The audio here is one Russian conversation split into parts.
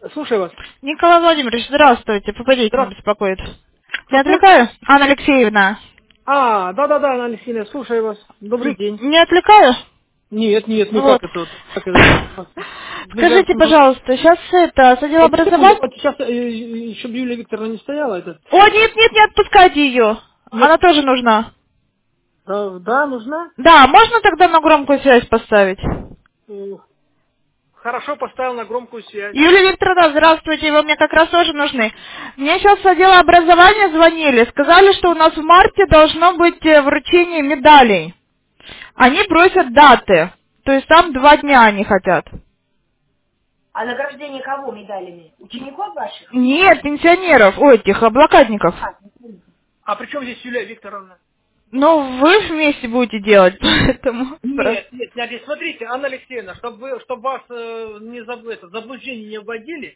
Слушаю вас. Николай Владимирович, здравствуйте. Попадите, Здравствуйте. беспокоит. Не Кто-кто? отвлекаю? Анна Алексеевна. Да-да-да, Анна Алексеевна, слушаю вас. Добрый день. Не отвлекаю? Нет, нет, ну Вот. как это? Как это? Нельзя, Скажите, пожалуйста, сейчас это, с отдела вот секунду, образования... вот сейчас, чтобы Юлия Викторовна не стояла, это... О, нет, нет, не отпускайте ее. Нет, Она тоже нужна. да, нужна. Да, можно тогда на громкую связь поставить? Э, Хорошо, поставил на громкую связь. Юлия Викторовна, здравствуйте, вы мне как раз тоже нужны. Мне сейчас с отдела образования звонили, сказали, что у нас в марте должно быть вручение медалей. Они просят даты, то есть там 2 дня они хотят. А награждение кого медалями? Учеников ваших? Нет, пенсионеров, этих, блокадников. А, ну, А при чем здесь Юлия Викторовна? Ну, вы вместе будете делать, поэтому... Нет, нет, нет, смотрите, Анна Алексеевна, чтобы вас заблуждение не вводили,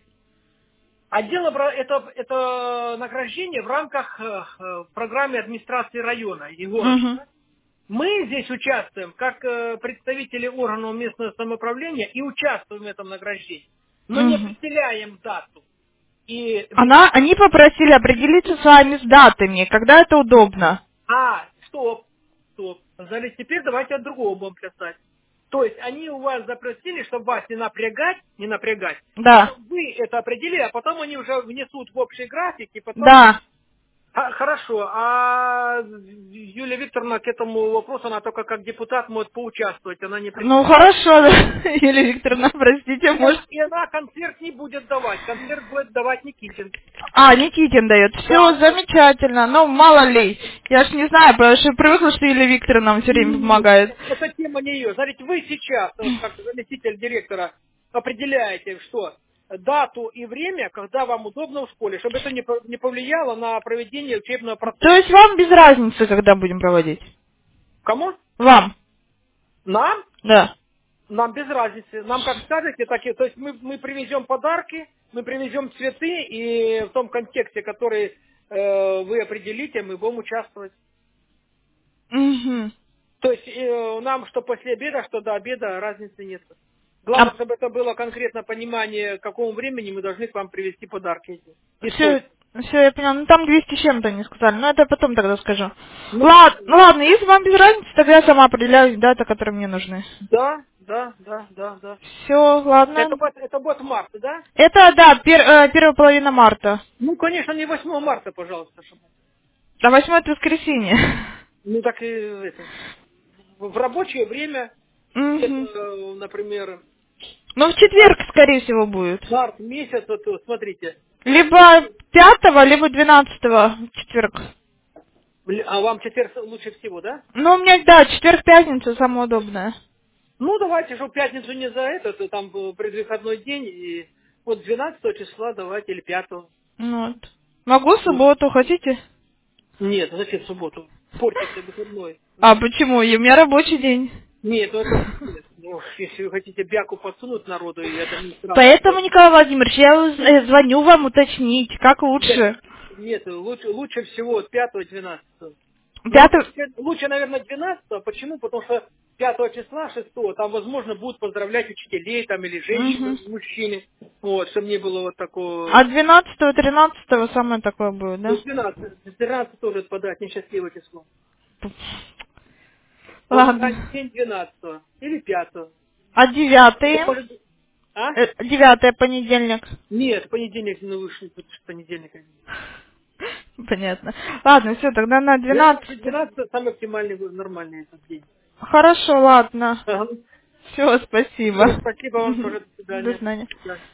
это награждение в рамках программы администрации района и города. Мгм. Мы здесь участвуем как представители органов местного самоуправления и участвуем в этом награждении, но не Мгм. определяем дату. И Они попросили определиться с вами с датами, когда это удобно. стоп. Значит, теперь давайте от другого будем плясать. То есть они у вас запросили, чтобы вас не напрягать, Да, чтобы вы это определили, а потом они уже внесут в общий график, и потом... да. Хорошо, а Юлия Викторовна к этому вопросу, она только как депутат может поучаствовать, она не Ну, представляет. хорошо, Юлия Викторовна, простите, может... И она концерт не будет давать, концерт будет давать Никитин. А, Никитин дает. Все Да, замечательно. Ну, мало ли. Я ж не знаю, потому что привыкла, что Юлия Викторовна нам все время помогает. это тема не ее. Смотрите, вы сейчас, как заместитель директора, определяете, что дату и время, когда вам удобно в школе, чтобы это не повлияло на проведение учебного То процесса. есть вам без разницы, когда будем проводить? Кому? Вам? Нам? Да. Нам без разницы. Нам как скажете, так и... То есть мы привезем подарки, мы привезем цветы, и в том контексте, который вы определите, мы будем участвовать. Угу. То есть нам что после обеда, что до обеда разницы нет. А Главное, чтобы это было конкретно понимание, к какому времени мы должны к вам привезти подарки эти. И все, сколько. все, я поняла. Ну, там 200 с чем-то не сказали. Ну, это я потом тогда скажу. Ну, Ладно, если вам без разницы, тогда я сама определяю даты, которые мне нужны. да. Все, ладно. Это будет март, да? Это, да, первая половина марта. Ну, конечно, не 8 марта, пожалуйста. А 8 это воскресенье. Ну, так и в рабочее время, Угу. где-то, например, Ну, в четверг, скорее всего, будет. март месяц, вот, смотрите. Либо 5-го, либо 12-го в четверг. А вам четверг лучше всего, да? Ну, у меня, да, четверг-пятница самое удобное. Ну, давайте же в пятницу не за это, там был предвыходной день, и вот 12 числа давайте, или 5. Вот. Могу в субботу, хотите? Нет, зачем в субботу? Портится выходной. А почему? И у меня рабочий день. Нет, ну это... Нет. Ну, если вы хотите бяку подсунуть народу и Поэтому, администрацию... Николай Владимирович, я звоню вам уточнить, как лучше. Нет, лучше всего 5-12. Ну, 5... лучше, наверное, 12. Почему? Потому что 5 числа, 6 там, возможно, будут поздравлять учителей там, или женщины, Угу. мужчины. Вот, чтобы не было вот такого... А 12-го, 13-го самое такое будет, Ну, да? 12 тоже подать несчастливое число. Вот Ладно. день 12 или 5. А 9-е? А? 9-е понедельник. Нет, понедельник не вышел, понедельника. Понятно. Ладно, все, тогда на 12. 12 самый оптимальный, нормальный этот день. Хорошо, ладно. Ага. Все, спасибо. Спасибо вам тоже. До До свидания. свидания. До свидания.